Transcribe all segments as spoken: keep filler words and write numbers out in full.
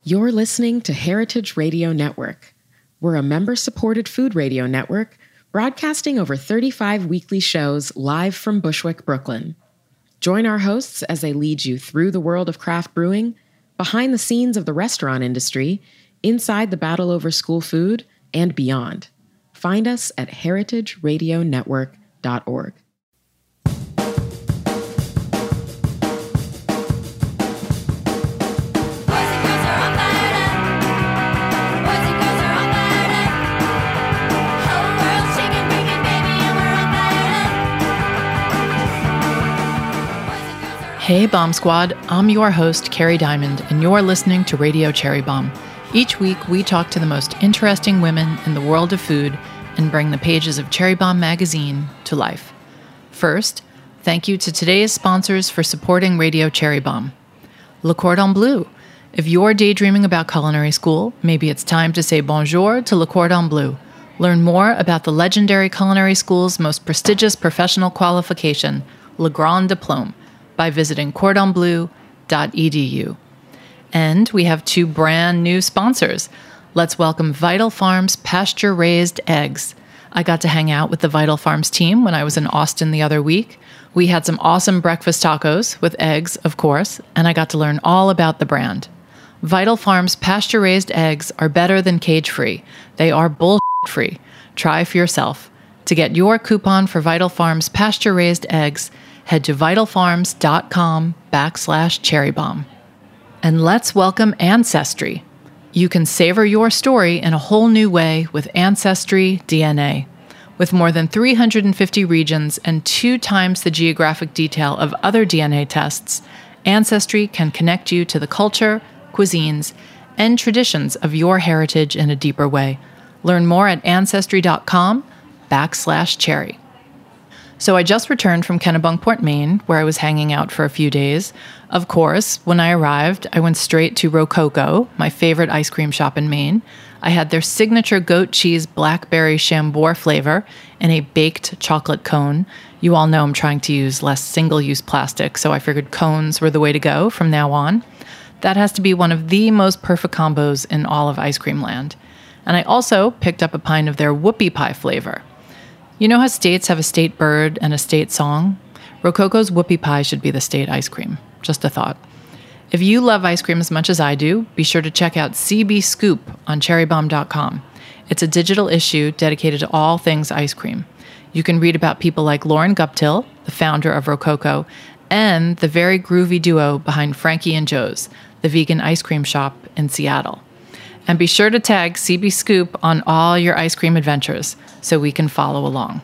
You're listening to Heritage Radio Network. We're a member-supported food radio network broadcasting over thirty-five weekly shows live from Bushwick, Brooklyn. Join our hosts as they lead you through the world of craft brewing, behind the scenes of the restaurant industry, inside the battle over school food, and beyond. Find us at heritage radio network dot org. Hey Bomb Squad, I'm your host, Carrie Diamond, and you're listening to Radio Cherry Bomb. Each week, we talk to the most interesting women in the world of food and bring the pages of Cherry Bomb magazine to life. First, thank you to today's sponsors for supporting Radio Cherry Bomb. Le Cordon Bleu. If you're daydreaming about culinary school, maybe it's time to say bonjour to Le Cordon Bleu. Learn more about the legendary culinary school's most prestigious professional qualification, Le Grand Diplôme, by visiting cordon bleu dot e d u. And we have two brand new sponsors. Let's welcome Vital Farms pasture-raised eggs. I got to hang out with the Vital Farms team when I was in Austin the other week. We had some awesome breakfast tacos with eggs, of course, and I got to learn all about the brand. Vital Farms pasture-raised eggs are better than cage-free. They are bullshit-free. Try for yourself. To get your coupon for Vital Farms pasture-raised eggs, head to vitalfarms.com backslash cherrybomb. And let's welcome Ancestry. You can savor your story in a whole new way with Ancestry D N A. With more than three hundred fifty regions and two times the geographic detail of other D N A tests, Ancestry can connect you to the culture, cuisines, and traditions of your heritage in a deeper way. Learn more at ancestry.com backslash cherry. So I just returned from Kennebunkport, Maine, where I was hanging out for a few days. Of course, when I arrived, I went straight to Rococo, my favorite ice cream shop in Maine. I had their signature goat cheese blackberry Chambord flavor in a baked chocolate cone. You all know I'm trying to use less single-use plastic, so I figured cones were the way to go from now on. That has to be one of the most perfect combos in all of ice cream land. And I also picked up a pint of their whoopie pie flavor. You know how states have a state bird and a state song? Rococo's whoopie pie should be the state ice cream. Just a thought. If you love ice cream as much as I do, be sure to check out C B Scoop on cherry bomb dot com. It's a digital issue dedicated to all things ice cream. You can read about people like Lauren Guptill, the founder of Rococo, and the very groovy duo behind Frankie and Joe's, the vegan ice cream shop in Seattle. And be sure to tag C B Scoop on all your ice cream adventures so we can follow along.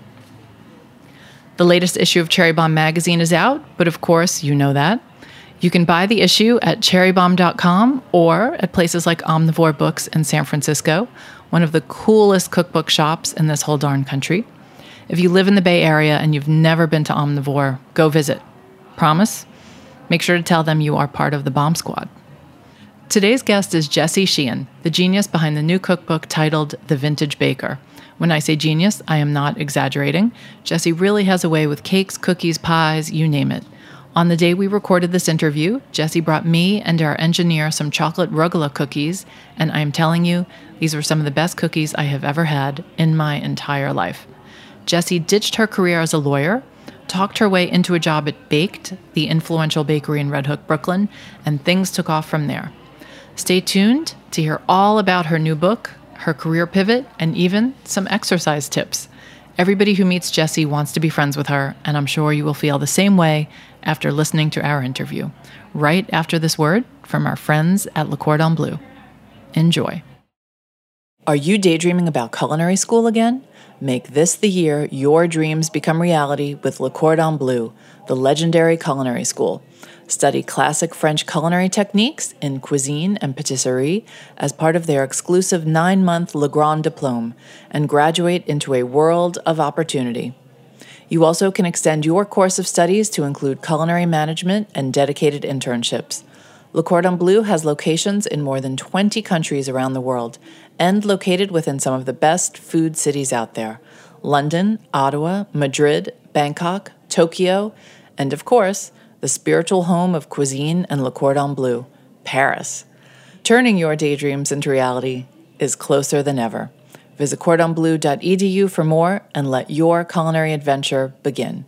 The latest issue of Cherry Bomb magazine is out, but of course, you know that. You can buy the issue at cherry bomb dot com or at places like Omnivore Books in San Francisco, one of the coolest cookbook shops in this whole darn country. If you live in the Bay Area and you've never been to Omnivore, go visit. Promise? Make sure to tell them you are part of the Bomb Squad. Today's guest is Jessie Sheehan, the genius behind the new cookbook titled The Vintage Baker. When I say genius, I am not exaggerating. Jessie really has a way with cakes, cookies, pies, you name it. On the day we recorded this interview, Jessie brought me and our engineer some chocolate rugelach cookies, and I am telling you, these were some of the best cookies I have ever had in my entire life. Jessie ditched her career as a lawyer, talked her way into a job at Baked, the influential bakery in Red Hook, Brooklyn, and things took off from there. Stay tuned to hear all about her new book, her career pivot, and even some exercise tips. Everybody who meets Jessie wants to be friends with her, and I'm sure you will feel the same way after listening to our interview, right after this word from our friends at Le Cordon Bleu. Enjoy. Are you daydreaming about culinary school again? Make this the year your dreams become reality with Le Cordon Bleu, the legendary culinary school. Study classic French culinary techniques in cuisine and patisserie as part of their exclusive nine-month Le Grand Diplôme and graduate into a world of opportunity. You also can extend your course of studies to include culinary management and dedicated internships. Le Cordon Bleu has locations in more than twenty countries around the world and located within some of the best food cities out there: London, Ottawa, Madrid, Bangkok, Tokyo, and of course, the spiritual home of cuisine and Le Cordon Bleu, Paris. Turning your daydreams into reality is closer than ever. Visit cordon bleu dot e d u for more and let your culinary adventure begin.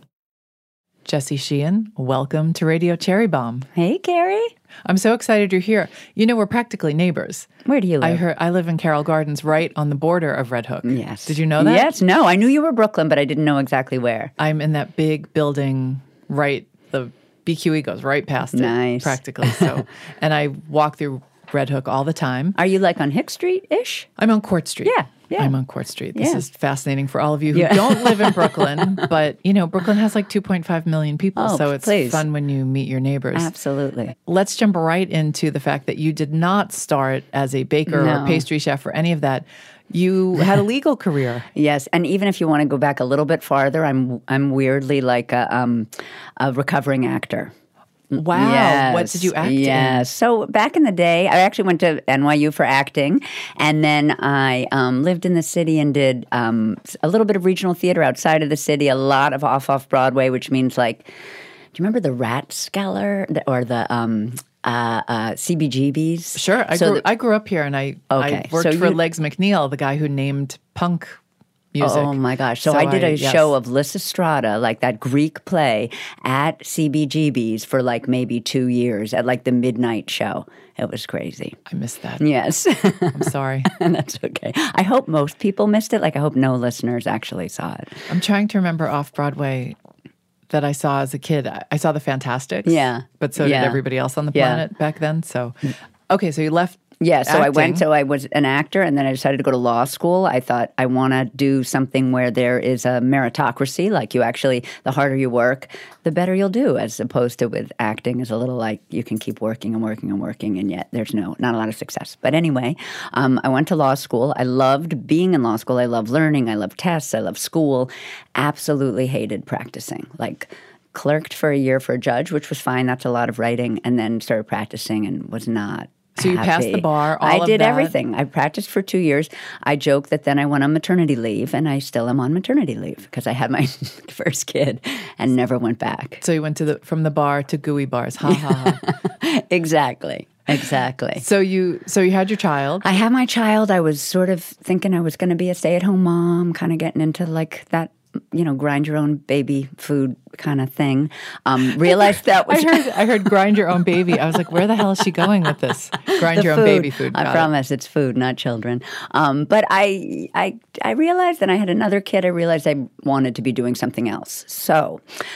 Jessie Sheehan, welcome to Radio Cherry Bomb. Hey, Carrie. I'm so excited you're here. You know, we're practically neighbors. Where do you live? I heard I live in Carroll Gardens, right on the border of Red Hook. Yes. Did you know that? Yes. No, I knew you were Brooklyn, but I didn't know exactly where. I'm in that big building, right? The B Q E goes right past it. Nice. Practically. So, and I walk through Red Hook all the time. Are you like on Hick Street-ish? I'm on Court Street. Yeah. Yeah. I'm on Court Street. This Yeah. is fascinating for all of you who Yeah. don't live in Brooklyn, but you know, Brooklyn has like two point five million people, Oh, so it's please. fun when you meet your neighbors. Absolutely. Let's jump right into the fact that you did not start as a baker No. or pastry chef or any of that. You had a legal career. Yes, and even if you want to go back a little bit farther, I'm I'm weirdly like a, um, a recovering actor. Wow. Yes. What did you act in? Yes. So back in the day, I actually went to N Y U for acting, and then I um, lived in the city and did um, a little bit of regional theater outside of the city, a lot of off-off Broadway, which means like, do you remember the Rathskeller or the um, uh, uh, C B G B's? Sure. I, So grew, the- I grew up here, and I, Okay, I worked so for you- Legs McNeil, the guy who named punk music. Oh my gosh. So, So I did I- a yes. show of Lysistrata, like that Greek play at C B G B's for like maybe two years at like the midnight show. It was crazy. I missed that. Yes. I'm sorry. And that's okay. I hope most people missed it. Like I hope no listeners actually saw it. I'm trying to remember off Broadway that I saw as a kid. I I saw The Fantastics. Yeah. But so Yeah. did everybody else on the Yeah. planet back then. So, okay, so you left. Yeah, so I went, acting. so I was an actor, and then I decided to go to law school. I thought I want to do something where there is a meritocracy, like you actually, the harder you work, the better you'll do, as opposed to with acting is a little like you can keep working and working and working, and yet there's no, not a lot of success. But anyway, um, I went to law school. I loved being in law school. I love learning. I love tests. I love school. Absolutely hated practicing. Like, clerked for a year for a judge, which was fine. That's a lot of writing, and then started practicing and was not So you passed happy. the bar, all I of did that. everything. I practiced for two years. I joke that then I went on maternity leave, and I still am on maternity leave because I had my first kid and never went back. So you went to the from the bar to gooey bars. Ha ha ha. Exactly. Exactly. So you so you had your child. I had my child. I was sort of thinking I was going to be a stay-at-home mom, kind of getting into like that, you know, grind your own baby food kind of thing. Um, realized that was I heard I heard grind your own baby. I was like, where the hell is she going with this? Grind the your own food. baby food. I Got it. promise it's food, not children. Um, but I, I, I realized that I had another kid. I realized I wanted to be doing something else. So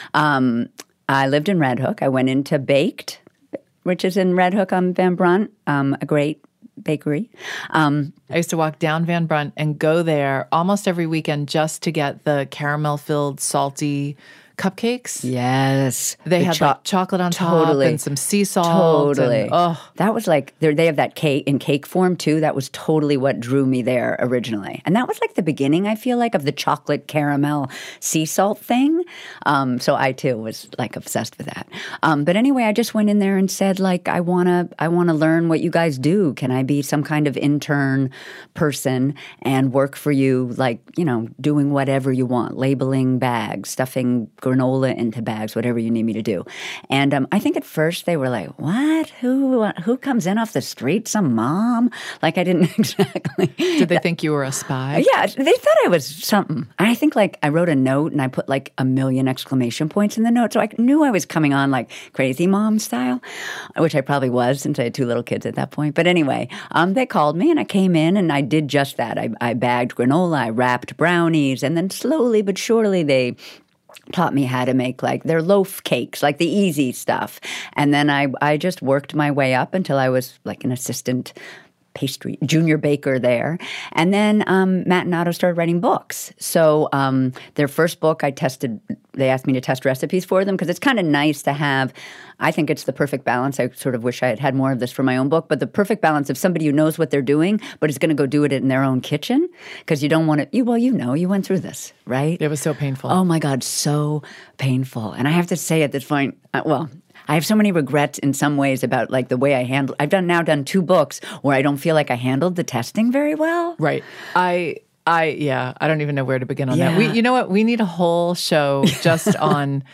um, I lived in Red Hook. I went into Baked, which is in Red Hook on Van Brunt, um, a great bakery. Um, I used to walk down Van Brunt and go there almost every weekend just to get the caramel-filled, salty cupcakes. yes. They The had cho- like chocolate on totally. top and some sea salt. Totally. And, oh, That was like, they're- they have that cake in cake form too. That was totally what drew me there originally. And that was like the beginning, I feel like, of the chocolate caramel sea salt thing. Um, so I too was like obsessed with that. Um, but anyway, I just went in there and said, like, I want to I wanna learn what you guys do. Can I be some kind of intern person and work for you, like, you know, doing whatever you want, labeling bags, stuffing granola into bags, whatever you need me to do. And um, I think at first they were like, what? Who who comes in off the street? Some mom? Like I didn't exactly. did they think you were a spy? Yeah, they thought I was something. And I think like I wrote a note and I put like a million exclamation points in the note. So I knew I was coming on like crazy mom style, which I probably was since I had two little kids at that point. But anyway, um, they called me and I came in and I did just that. I, I bagged granola, I wrapped brownies, and then slowly but surely they taught me how to make like their loaf cakes, like the easy stuff. And then I, I just worked my way up until I was like an assistant pastry junior baker there. And then um, Matt and Otto started writing books. So um, their first book, I tested, they asked me to test recipes for them because it's kind of nice to have, I think it's the perfect balance. I sort of wish I had had more of this for my own book, but the perfect balance of somebody who knows what they're doing, but is going to go do it in their own kitchen because you don't want to, you, well, you know, you went through this, right? It was so painful. Oh my God, so painful. And I have to say at this point, uh, well, I have so many regrets in some ways about like the way I handled. I've done now done two books where I don't feel like I handled the testing very well. Right. I, I, yeah, I don't even know where to begin on Yeah. that. We, you know what? We need a whole show just on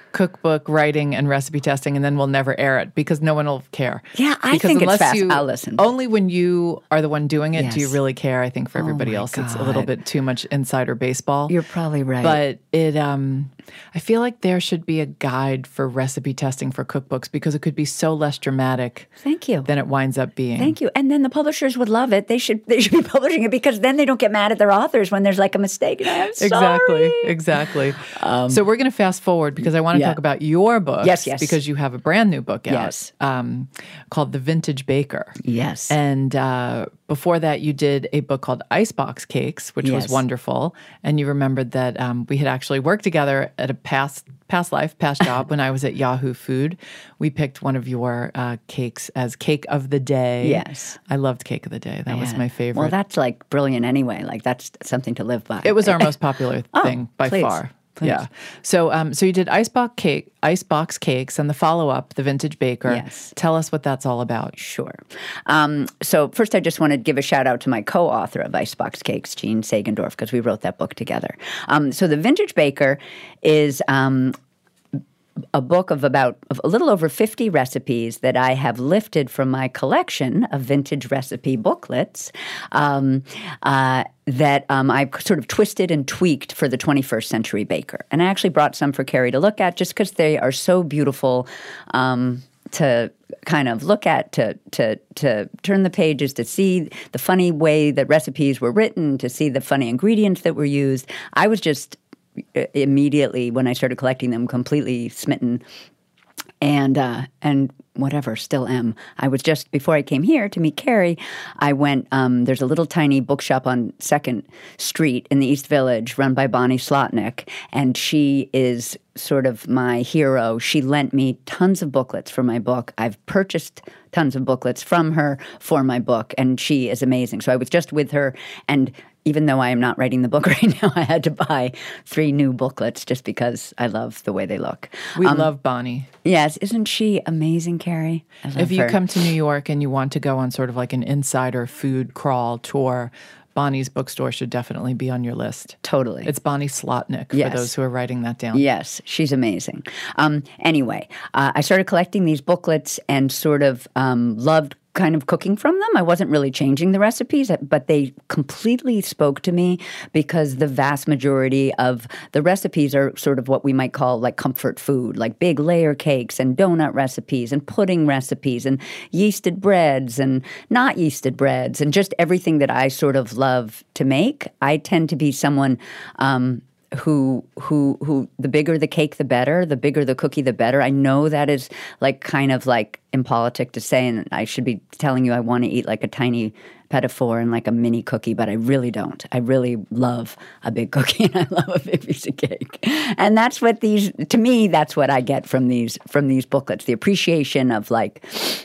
cookbook writing and recipe testing, and then we'll never air it because no one will care. Yeah, I because think it's unless fast. You, I'll listen. Only when you are the one doing it Yes. do you really care. I think for everybody my else, it's a God. little bit too much insider baseball. You're probably right. But it, um, I feel like there should be a guide for recipe testing for cookbooks because it could be so less dramatic. Thank you. Than it winds up being. Thank you. And then the publishers would love it. They should they should be publishing it because then they don't get mad at their authors when there's like a mistake. And I'm sorry. Exactly. Exactly. Um, so we're going to fast forward because I want to yeah. talk about your book. Yes, yes. Because you have a brand new book out Yes. um, called The Vintage Baker. Yes. And uh, before that, you did a book called Icebox Cakes, which Yes. was wonderful. And you remembered that um, we had actually worked together at a past past life, past job when I was at Yahoo Food. We picked one of your uh, cakes as Cake of the Day. Yes. I loved Cake of the Day. That was Yeah. my favorite. Well, that's like brilliant anyway. Like that's something to live by. It was our most popular Oh, thing by please, far. please. Yeah. So, um, so you did Icebox Cake, Icebox Cakes, and the follow-up, The Vintage Baker. Yes. Tell us what that's all about. Sure. Um, so first, I just want to give a shout out to my co-author of Icebox Cakes, Jean Sagendorf, because we wrote that book together. Um, so the Vintage Baker is um, a book of about of a little over fifty recipes that I have lifted from my collection of vintage recipe booklets um, uh, that um, I sort of twisted and tweaked for the twenty-first century baker. And I actually brought some for Carrie to look at just because they are so beautiful um, to kind of look at, to to to turn the pages, to see the funny way that recipes were written, to see the funny ingredients that were used. I was just immediately, when I started collecting them, completely smitten, and uh, and whatever, still am. I was just, before I came here to meet Carrie, I went, um, there's a little tiny bookshop on second Street in the East Village run by Bonnie Slotnick, and she is sort of my hero. She lent me tons of booklets for my book. I've purchased tons of booklets from her for my book, and she is amazing. So I was just with her, and even though I am not writing the book right now, I had to buy three new booklets just because I love the way they look. We Um, love Bonnie. Yes, isn't she amazing, Carrie? I love If you her. come to New York and you want to go on sort of like an insider food crawl tour, Bonnie's bookstore should definitely be on your list. Totally. It's Bonnie Slotnick, Yes. for those who are writing that down. Yes, she's amazing. Um, anyway, uh, I started collecting these booklets and sort of um, loved kind of cooking from them. I wasn't really changing the recipes, but they completely spoke to me because the vast majority of the recipes are sort of what we might call like comfort food, like big layer cakes and donut recipes and pudding recipes and yeasted breads and not yeasted breads and just everything that I sort of love to make. I tend to be someone um, who who who the bigger the cake the better, the bigger the cookie the better. I know that is like kind of like impolitic to say, and I should be telling you I want to eat like a tiny petit four and like a mini cookie, but I really don't. I really love a big cookie and I love a big piece of cake. And that's what these, to me, that's what I get from these from these booklets, the appreciation of like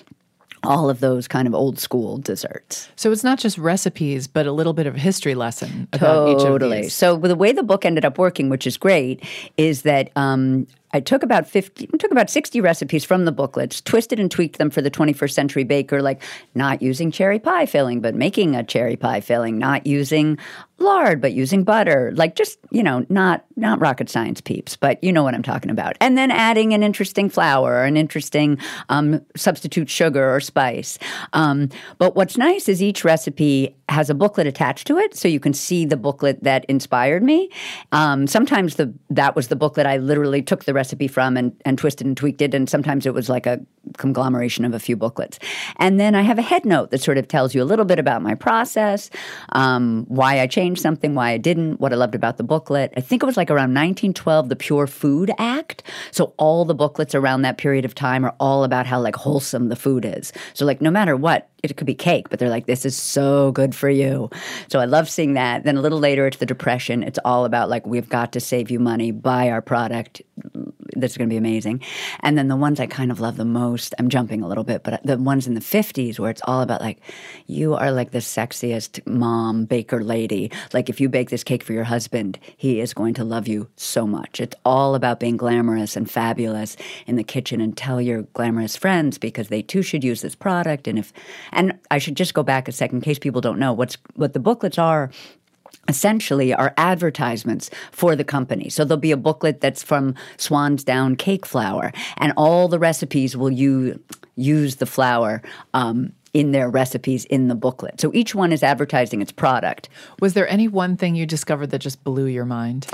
all of those kind of old school desserts. So it's not just recipes, but a little bit of a history lesson about each of Totally. these. So the way the book ended up working, which is great, is that um, I took about fifty, took about sixty recipes from the booklets, twisted and tweaked them for the twenty-first century baker, like not using cherry pie filling, but making a cherry pie filling, not using lard, but using butter, like just, you know, not not rocket science peeps, but you know what I'm talking about. And then adding an interesting flour or an interesting um, substitute sugar or spice. Um, but what's nice is each recipe has a booklet attached to it, so you can see the booklet that inspired me. Um, sometimes the that was the booklet I literally took the recipe from and, and twisted and tweaked it, and sometimes it was like a conglomeration of a few booklets. And then I have a head note that sort of tells you a little bit about my process, um, why I changed something, why I didn't, what I loved about the booklet. I think it was like around nineteen twelve, the Pure Food Act. So all the booklets around that period of time are all about how like wholesome the food is. So like no matter what, it could be cake, but they're like, this is so good for you. So I love seeing that. Then a little later, it's the Depression. It's all about like, we've got to save you money, buy our product. This is going to be amazing. And then the ones I kind of love the most, I'm jumping a little bit, but the ones in the fifties where it's all about like, you are like the sexiest mom baker lady. Like if you bake this cake for your husband, he is going to love you so much. It's all about being glamorous and fabulous in the kitchen, and tell your glamorous friends because they too should use this product. And if, and I should just go back a second in case people don't know what's what the booklets are. essentially are advertisements for the company. So there'll be a booklet that's from Swan's Down cake flour, and all the recipes will use, use the flour um, in their recipes in the booklet. So each one is advertising its product. Was there any one thing you discovered that just blew your mind?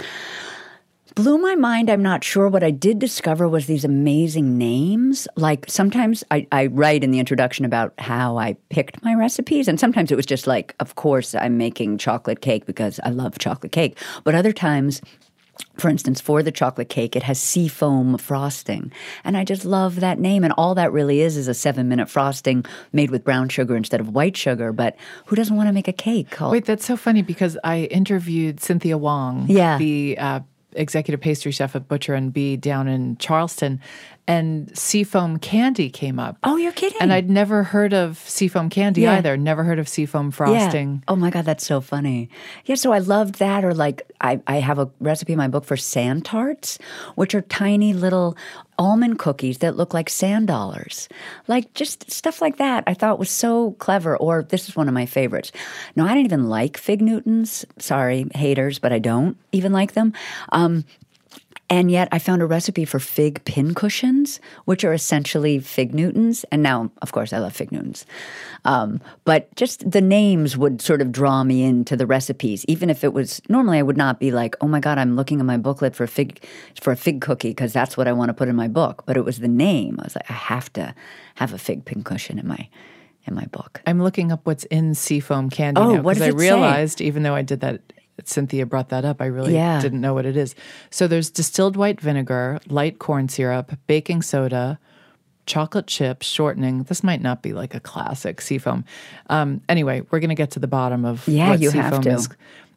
Blew my mind, I'm not sure. What I did discover was these amazing names. Like sometimes I, I write in the introduction about how I picked my recipes, and sometimes it was just like, of course, I'm making chocolate cake because I love chocolate cake. But other times, for instance, for the chocolate cake, it has seafoam frosting. And I just love that name. And all that really is is a seven-minute frosting made with brown sugar instead of white sugar. But who doesn't want to make a cake? Called- Wait, that's so funny because I interviewed Cynthia Wong, Yeah. the uh, executive pastry chef at Butcher and Bee down in Charleston, and seafoam candy came up. Oh, you're kidding. And I'd never heard of seafoam candy Yeah. either. Never heard of seafoam frosting. Yeah. Oh my God, that's so funny. Yeah, so I loved that. Or like I, I have a recipe in my book for sand tarts, which are tiny little almond cookies that look like sand dollars. Like just stuff like that I thought was so clever. Or this is one of my favorites. No, I didn't even like Fig Newtons. Sorry, haters, but I don't even like them. Um, And yet I found a recipe for fig pin cushions, which are essentially Fig Newtons. And now, of course, I love Fig Newtons. Um, but just the names would sort of draw me into the recipes, even if it was – normally I would not be like, oh, my God, I'm looking at my booklet for a fig, for a fig cookie because that's what I want to put in my book. But it was the name. I was like, I have to have a fig pin cushion in my in my book. I'm looking up what's in seafoam candy Oh, now what because does I it say? realized, even though I did that – Cynthia brought that up. I really Yeah. didn't know what it is. So there's distilled white vinegar, light corn syrup, baking soda, chocolate chips, shortening. This might not be like a classic seafoam. Um, anyway, we're going to get to the bottom of Yeah, what you seafoam have to. is.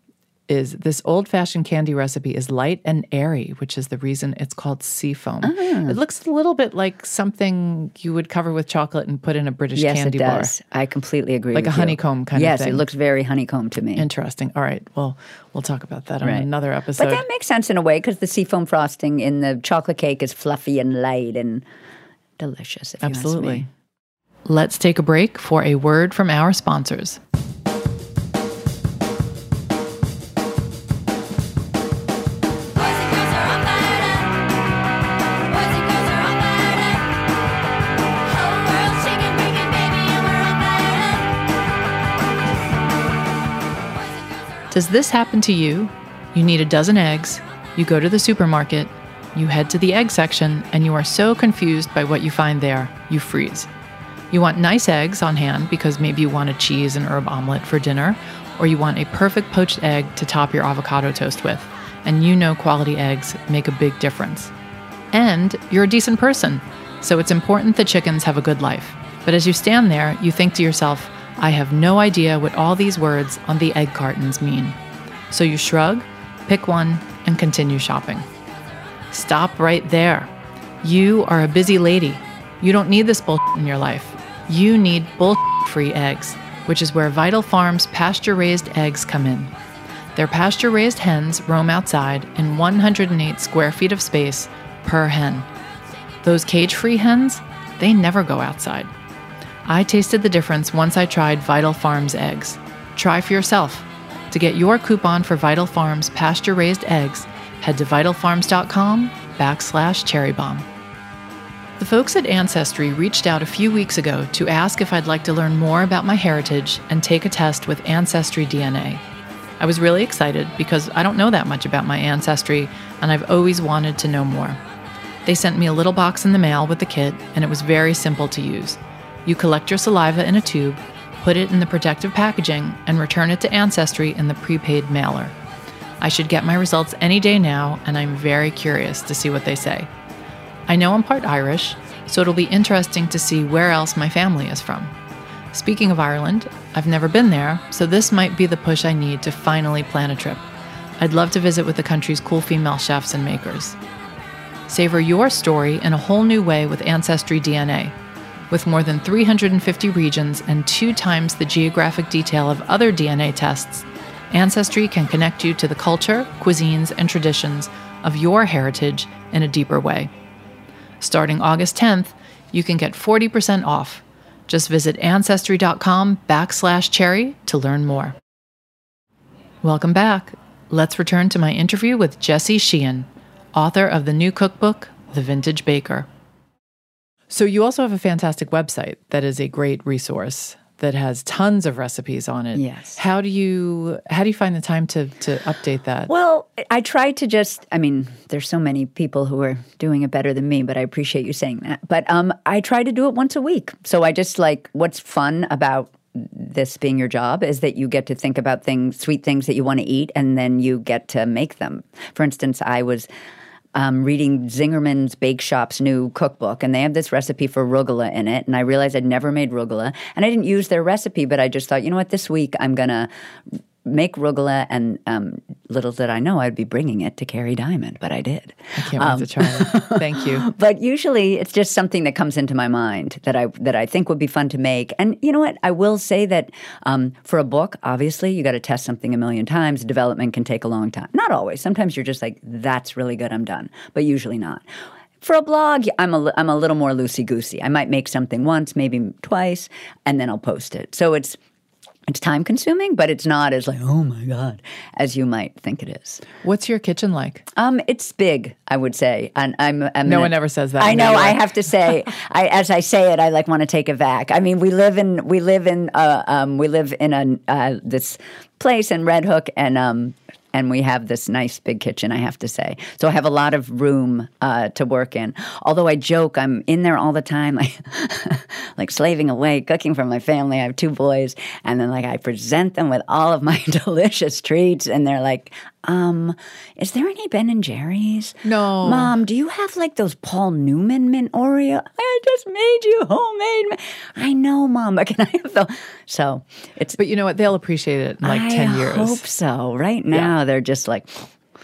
Is this old-fashioned candy recipe is light and airy, which is the reason it's called seafoam. Ah. It looks a little bit like something you would cover with chocolate and put in a British Yes, candy it bar. does. I completely agree Like with a you. honeycomb kind of yes, thing. Yes, it looks very honeycomb to me. Interesting. All right. Well, we'll talk about that on Right. another episode. But that makes sense in a way because the seafoam frosting in the chocolate cake is fluffy and light and delicious, if you ask Absolutely. me. Let's take a break for a word from our sponsors. Does this happen to you? You need a dozen eggs, you go to the supermarket, you head to the egg section, and you are so confused by what you find there, you freeze. You want nice eggs on hand because maybe you want a cheese and herb omelet for dinner, or you want a perfect poached egg to top your avocado toast with, and you know quality eggs make a big difference. And you're a decent person, so it's important that chickens have a good life. But as you stand there, you think to yourself, I have no idea what all these words on the egg cartons mean. So you shrug, pick one, and continue shopping. Stop right there. You are a busy lady. You don't need this bullshit in your life. You need bullshit-free eggs, which is where Vital Farms pasture-raised eggs come in. Their pasture-raised hens roam outside in one hundred eight square feet of space per hen. Those cage-free hens, they never go outside. I tasted the difference once I tried Vital Farms eggs. Try for yourself. To get your coupon for Vital Farms pasture-raised eggs, head to vitalfarms.com backslash cherrybomb. The folks at Ancestry reached out a few weeks ago to ask if I'd like to learn more about my heritage and take a test with Ancestry D N A. I was really excited because I don't know that much about my ancestry, and I've always wanted to know more. They sent me a little box in the mail with the kit, and it was very simple to use. You collect your saliva in a tube, put it in the protective packaging, and return it to Ancestry in the prepaid mailer. I should get my results any day now, and I'm very curious to see what they say. I know I'm part Irish, so it'll be interesting to see where else my family is from. Speaking of Ireland, I've never been there, so this might be the push I need to finally plan a trip. I'd love to visit with the country's cool female chefs and makers. Savor your story in a whole new way with Ancestry D N A. With more than three hundred fifty regions and two times the geographic detail of other D N A tests, Ancestry can connect you to the culture, cuisines, and traditions of your heritage in a deeper way. Starting August tenth, you can get forty percent off. Just visit ancestry.com backslash cherry to learn more. Welcome back. Let's return to my interview with Jessie Sheehan, author of the new cookbook, The Vintage Baker. So you also have a fantastic website that is a great resource that has tons of recipes on it. Yes. How do you how do you find the time to to update that? Well, I try to just, I mean, there's so many people who are doing it better than me, but I appreciate you saying that. But um, I try to do it once a week. So I just like, what's fun about this being your job is that you get to think about things, sweet things that you want to eat, and then you get to make them. For instance, I was Um, reading Zingerman's Bake Shop's new cookbook, and they have this recipe for arugula in it, and I realized I'd never made arugula, and I didn't use their recipe, but I just thought, you know what, this week I'm going to make arugula, and um, little did I know I'd be bringing it to Carrie Diamond, but I did. I can't wait um, to try it. Thank you. But usually it's just something that comes into my mind that I that I think would be fun to make. And you know what? I will say that um, for a book, obviously, you got to test something a million times. Development can take a long time. Not always. Sometimes you're just like, that's really good, I'm done. But usually not. For a blog, I'm a, I'm a little more loosey-goosey. I might make something once, maybe twice, and then I'll post it. So it's It's time-consuming, but it's not as like, oh my God, as you might think it is. What's your kitchen like? Um, it's big, I would say. And I'm, I'm no gonna, one ever says that. I know. Anyway. I have to say, I, as I say it, I like want to take it back. I mean, we live in we live in uh, um, we live in a uh, this place in Red Hook, and um, and we have this nice big kitchen, I have to say. So I have a lot of room uh, to work in. Although I joke, I'm in there all the time, like, like slaving away, cooking for my family. I have two boys. And then like I present them with all of my delicious treats. And they're like, um, is there any Ben and Jerry's? No. Mom, do you have like those Paul Newman mint Oreo? I just made you homemade. mint. I know, Mom, but can I have the... So it's... But you know what? They'll appreciate it in like I ten years. I hope so. Right now, Yeah. they're just like...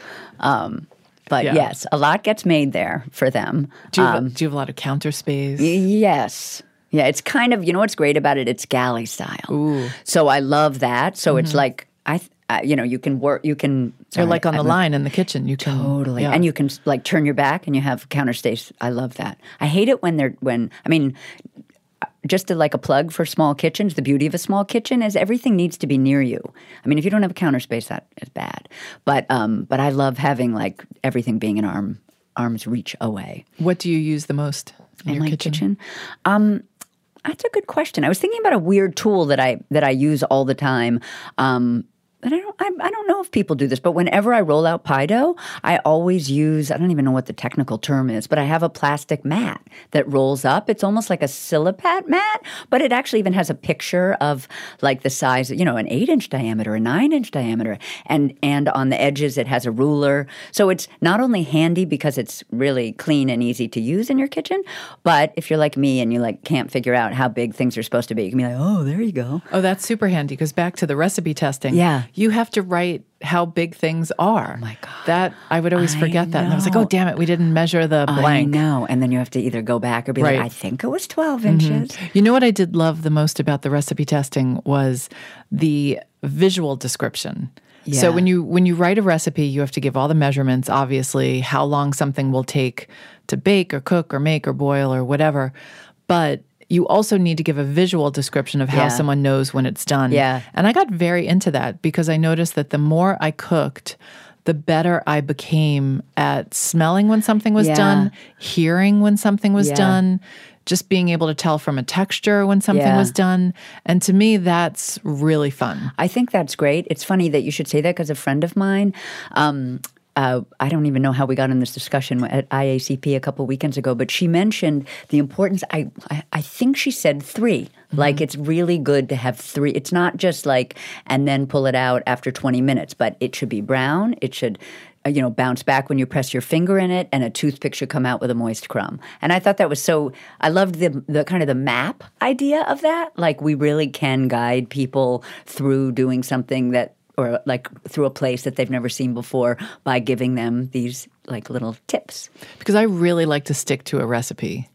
Um, but Yeah. yes, a lot gets made there for them. Do you, have, Um, do you have a lot of counter space? yes. Yeah, it's kind of... You know what's great about it? It's galley style. Ooh. So I love that. So it's like... I, uh, you know, you can work... You can... You're sorry, like on the I'm- line in the kitchen. You can Totally. yeah. And you can like turn your back and you have counter space. I love that. I hate it when they're when I mean just to like a plug for small kitchens, the beauty of a small kitchen is everything needs to be near you. I mean, if you don't have a counter space, that is bad. But um but I love having like everything being an arm arm's reach away. What do you use the most in, In your my kitchen? kitchen? Um that's a good question. I was thinking about a weird tool that I that I use all the time. Um And I don't, I, I don't know if people do this, but whenever I roll out pie dough, I always use, I don't even know what the technical term is, but I have a plastic mat that rolls up. It's almost like a Silipat mat, but it actually even has a picture of like the size, you know, an eight inch diameter, a nine inch diameter. And, and on the edges, it has a ruler. So it's not only handy because it's really clean and easy to use in your kitchen, but if you're like me and you like can't figure out how big things are supposed to be, you can be like, oh, there you go. Oh, that's super handy because back to the recipe testing. Yeah. You have to write how big things are. Oh my God. That I would always I forget that. And I was like, know. oh, damn it, we didn't measure the blank. I know. And then you have to either go back or be Right. like, I think it was twelve inches. You know what I did love the most about the recipe testing was the visual description. So Yeah. when you when you write a recipe, you have to give all the measurements, obviously, how long something will take to bake or cook or make or boil or whatever. But you also need to give a visual description of how Yeah. someone knows when it's done. Yeah. And I got very into that because I noticed that the more I cooked, the better I became at smelling when something was Yeah. done, hearing when something was Yeah. done, just being able to tell from a texture when something Yeah. was done. And to me, that's really fun. I think that's great. It's funny that you should say that because a friend of mine, um, uh, I don't even know how we got in this discussion at I A C P a couple weekends ago, but she mentioned the importance. I, I, I think she said three. Mm-hmm. Like it's really good to have three. It's not just like, and then pull it out after twenty minutes, but it should be brown. It should, uh, you know, bounce back when you press your finger in it, and a toothpick should come out with a moist crumb. And I thought that was so, I loved the, the kind of the map idea of that. Like we really can guide people through doing something that, or like through a place that they've never seen before by giving them these like little tips. Because I really like to stick to a recipe.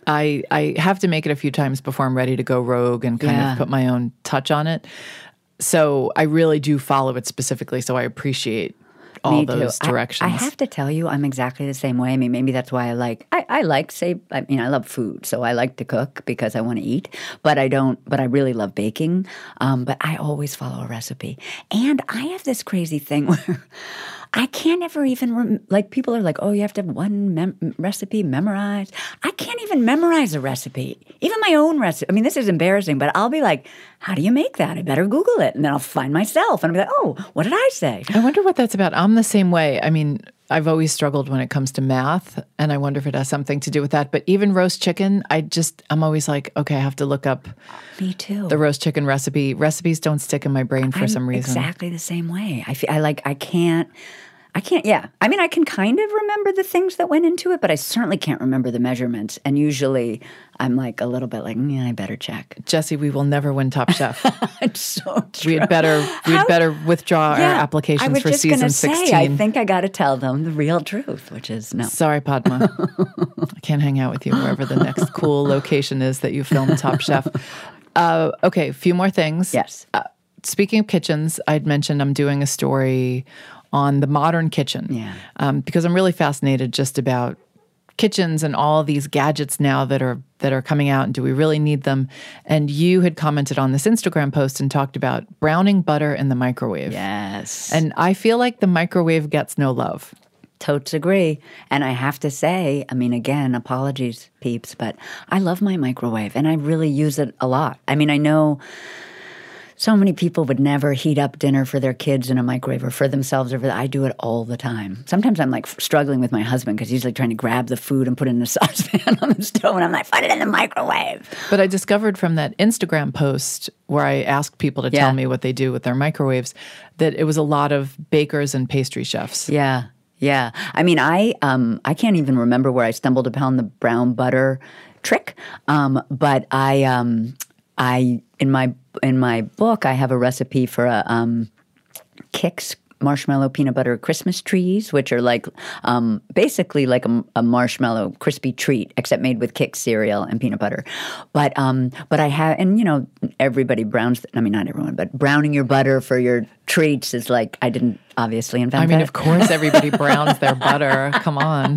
I I have to make it a few times before I'm ready to go rogue and kind Yeah. of put my own touch on it. So I really do follow it specifically. So I appreciate all Me those too. directions. I, I have to tell you, I'm exactly the same way. I mean, maybe that's why I like, I, I like, say, I mean, I love food, so I like to cook because I want to eat, but I don't, but I really love baking. Um, but I always follow a recipe. And I have this crazy thing where I can't ever even, rem- like, people are like, oh, you have to have one mem- recipe memorized. I can't even memorize a recipe, even my own recipe. I mean, this is embarrassing, but I'll be like, how do you make that? I better Google it. And then I'll find myself and I'll be like, oh, what did I say? I wonder what that's about. I'm the same way. I mean, I've always struggled when it comes to math, and I wonder if it has something to do with that. But even roast chicken, I just, I'm always like, okay, I have to look up Me too. the roast chicken recipe. Recipes don't stick in my brain for I'm some reason. Exactly the same way. I feel, I like, I can't, I can't, yeah. I mean, I can kind of remember the things that went into it, but I certainly can't remember the measurements. And usually I'm like a little bit like, yeah, I better check. Jesse, we will never win Top Chef. It's so true. We had better, we'd How- better withdraw Yeah, our I applications was for just season gonna say, sixteen. I think I got to tell them the real truth, which is no. Sorry, Padma. I can't hang out with you wherever the next cool location is that you film Top Chef. Uh, okay, a few more things. Yes. Uh, speaking of kitchens, I'd mentioned I'm doing a story on the modern kitchen. Yeah. Um, because I'm really fascinated just about kitchens and all these gadgets now that are that are coming out, and do we really need them? And you had commented on this Instagram post and talked about browning butter in the microwave. Yes. And I feel like the microwave gets no love. Totes agree. And I have to say, I mean, again, apologies, peeps, but I love my microwave and I really use it a lot. I mean, I know so many people would never heat up dinner for their kids in a microwave or for themselves. Or for I do it all the time. Sometimes I'm like struggling with my husband because he's like trying to grab the food and put it in a saucepan on the stove. And I'm like, put it in the microwave. But I discovered from that Instagram post where I asked people to Yeah. tell me what they do with their microwaves that it was a lot of bakers and pastry chefs. Yeah. Yeah. I mean, I um, I can't even remember where I stumbled upon the brown butter trick. Um, but I um, I in my in my book I have a recipe for a um, Kix marshmallow peanut butter Christmas trees, which are like um, basically like a, a marshmallow crispy treat, except made with Kix cereal and peanut butter. But um, but I have, and you know, everybody browns. I mean, not everyone, but browning your butter for your treats is like I didn't obviously invent. I mean, that. of course, everybody browns their butter. Come on.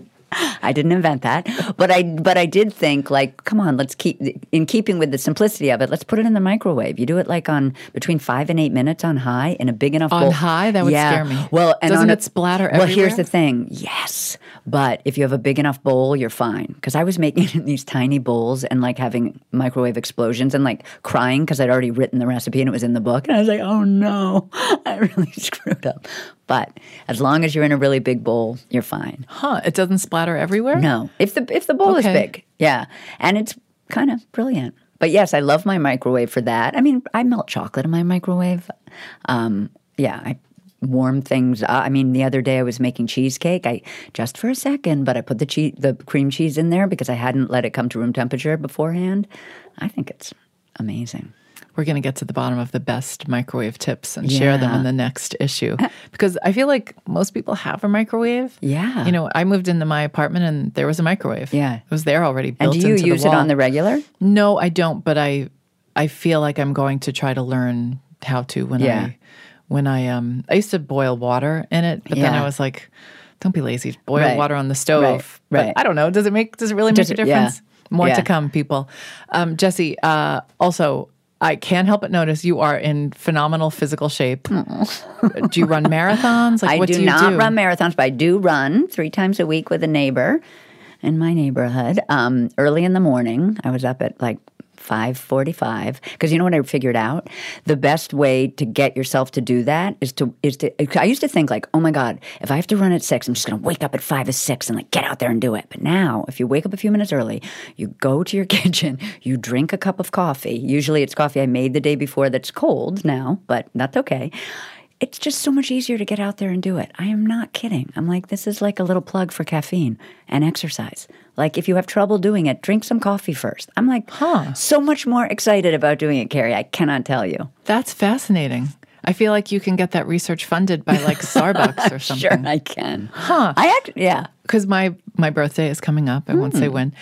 I didn't invent that, but I but I did think like, come on, let's keep in keeping with the simplicity of it. Let's put it in the microwave. You do it like on between five and eight minutes on high in a big enough On bowl. high? That would yeah. scare me. Well, and Doesn't on a- it splatter Well, here's everywhere? the thing. Yes, but if you have a big enough bowl, you're fine. Because I was making it in these tiny bowls and like having microwave explosions and like crying because I'd already written the recipe and it was in the book, and I was like, oh no, I really screwed up. But as long as you're in a really big bowl, you're fine. Huh. It doesn't splatter everywhere? No, if the if the bowl Okay. is big, yeah, and it's kind of brilliant. But yes, I love my microwave for that. I mean, I melt chocolate in my microwave. Um, yeah, I warm things up. I mean, the other day I was making cheesecake. I just for a second, but I put the cheese, the cream cheese in there because I hadn't let it come to room temperature beforehand. I think it's amazing. We're going to get to the bottom of the best microwave tips and share them Yeah. in the next issue. Because I feel like most people have a microwave. Yeah. You know, I moved into my apartment and there was a microwave. Yeah. It was there already And built do you into use the it wall. on the regular? No, I don't, but I I feel like I'm going to try to learn how to when Yeah. I when I um I used to boil water in it, but then Yeah. I was like, don't be lazy. Boil Right. water on the stove. Right. But Right. I don't know. Does it make does it really Does make a it- yeah. difference? More Yeah. to come, people. Um, Jesse, uh, also I can't help but notice you are in phenomenal physical shape. Do you run marathons? Like, I what do, do you not do? run marathons, but I do run three times a week with a neighbor in my neighborhood. Um, early in the morning, I was up at like five forty-five because you know what I figured out? The best way to get yourself to do that is to is to. I used to think like, oh my god, if I have to run at six, I'm just going to wake up at five or six and like get out there and do it. But now, if you wake up a few minutes early, you go to your kitchen, you drink a cup of coffee. Usually, it's coffee I made the day before that's cold now, but that's okay. It's just so much easier to get out there and do it. I am not kidding. I'm like, this is like a little plug for caffeine and exercise. Like, if you have trouble doing it, drink some coffee first. I'm like, Huh. so much more excited about doing it, Carrie. I cannot tell you. That's fascinating. I feel like you can get that research funded by like Starbucks or something. Sure, I can. Huh. I actually, yeah. Because my my birthday is coming up. I won't say when.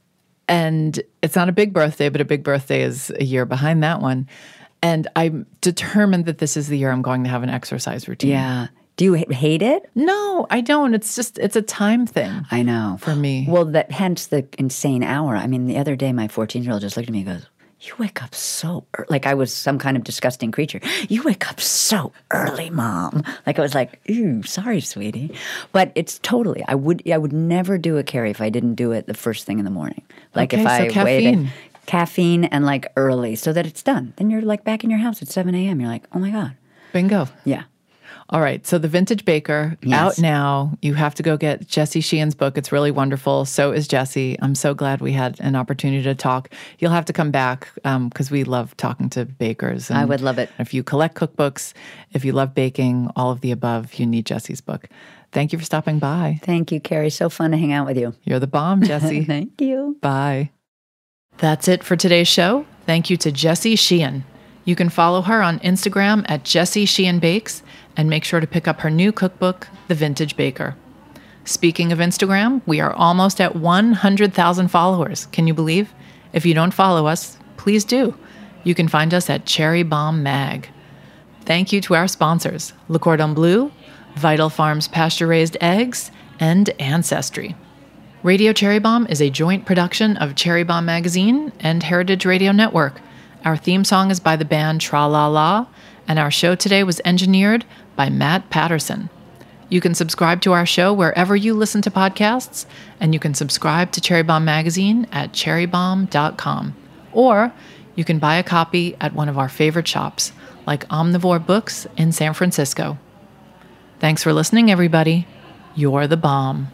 And it's not a big birthday, but a big birthday is a year behind that one. And I'm determined that this is the year I'm going to have an exercise routine. Yeah. Do you h- hate it? No, I don't. It's just, it's a time thing. I know. For me. Well, that hence the insane hour. I mean, the other day, my fourteen-year-old just looked at me and goes, you wake up so early. Like I was some kind of disgusting creature. You wake up so early, Mom. Like I was like, ooh, sorry, sweetie. But it's totally, I would I would never do a Carrie if I didn't do it the first thing in the morning. Like okay, if so I caffeine. waited. Caffeine and like early so that it's done. Then you're like back in your house at seven a.m. You're like, oh my God. Bingo. Yeah. All right. So The Vintage Baker, Yes. out now. You have to go get Jessie Sheehan's book. It's really wonderful. So is Jessie. I'm so glad we had an opportunity to talk. You'll have to come back because um, we love talking to bakers. And I would love it. If you collect cookbooks, if you love baking, all of the above, you need Jessie's book. Thank you for stopping by. Thank you, Carrie. So fun to hang out with you. You're the bomb, Jessie. Thank you. Bye. That's it for today's show. Thank you to Jessie Sheehan. You can follow her on Instagram at Jessie Sheehan Bakes and make sure to pick up her new cookbook, The Vintage Baker. Speaking of Instagram, we are almost at one hundred thousand followers. Can you believe? If you don't follow us, please do. You can find us at Cherry Bomb Mag. Thank you to our sponsors, Le Cordon Bleu, Vital Farms pasture-raised eggs, and Ancestry. Radio Cherry Bomb is a joint production of Cherry Bomb Magazine and Heritage Radio Network. Our theme song is by the band Tra La La, and our show today was engineered by Matt Patterson. You can subscribe to our show wherever you listen to podcasts, and you can subscribe to Cherry Bomb Magazine at cherry bomb dot com. Or you can buy a copy at one of our favorite shops, like Omnivore Books in San Francisco. Thanks for listening, everybody. You're the bomb.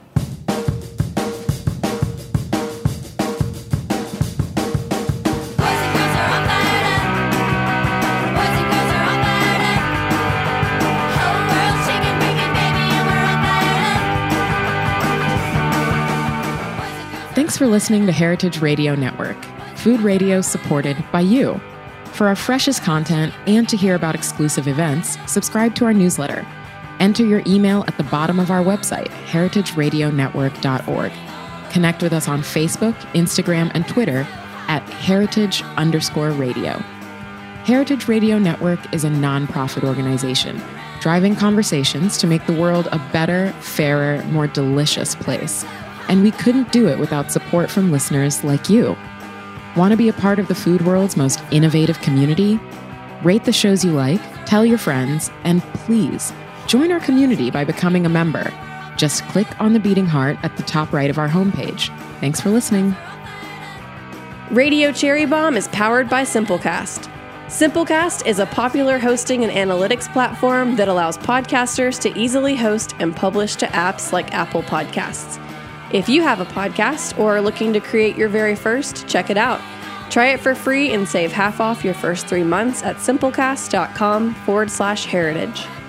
Thanks for listening to Heritage Radio Network, food radio supported by you. For our freshest content and to hear about exclusive events, subscribe to our newsletter. Enter your email at the bottom of our website, heritage radio network dot org. Connect with us on Facebook, Instagram, and Twitter at heritage underscore radio. Heritage Radio Network is a nonprofit organization driving conversations to make the world a better, fairer, more delicious place. And we couldn't do it without support from listeners like you. Want to be a part of the food world's most innovative community? Rate the shows you like, tell your friends, and please join our community by becoming a member. Just click on the beating heart at the top right of our homepage. Thanks for listening. Radio Cherry Bomb is powered by Simplecast. Simplecast is a popular hosting and analytics platform that allows podcasters to easily host and publish to apps like Apple Podcasts. If you have a podcast or are looking to create your very first, check it out. Try it for free and save half off your first three months at simplecast dot com forward slash heritage.